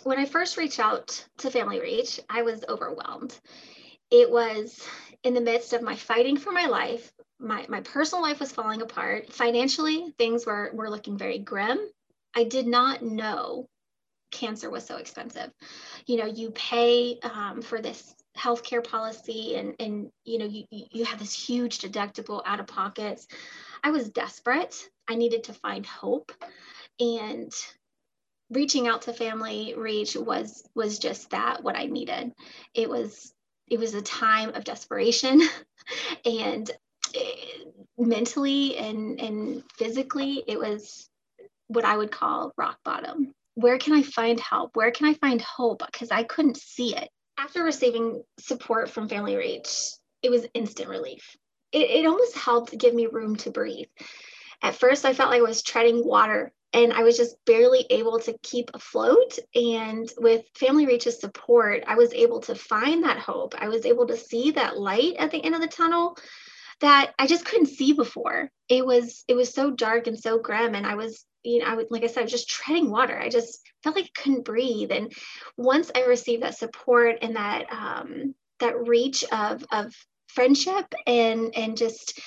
When I first reached out to Family Reach, I was overwhelmed. It was in the midst of my fighting for my life. My personal life was falling apart. Financially, things were looking very grim. I did not know cancer was so expensive. You pay for this healthcare policy, and you have this huge deductible out of pockets. I was desperate. I needed to find hope, and reaching out to Family Reach was just that, what I needed. It was a time of desperation, and mentally and physically, it was what I would call rock bottom. Where can I find help? Where can I find hope? Because I couldn't see it. After receiving support from Family Reach, it was instant relief. It almost helped give me room to breathe. At first, I felt like I was treading water and I was just barely able to keep afloat. And with Family Reach's support, I was able to find that hope. I was able to see that light at the end of the tunnel that I just couldn't see before. It was so dark and so grim, and I was, like I said, I was just treading water. I just felt like I couldn't breathe. And once I received that support and that reach of friendship and just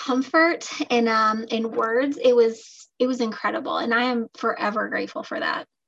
comfort and in words, it was incredible, and I am forever grateful for that.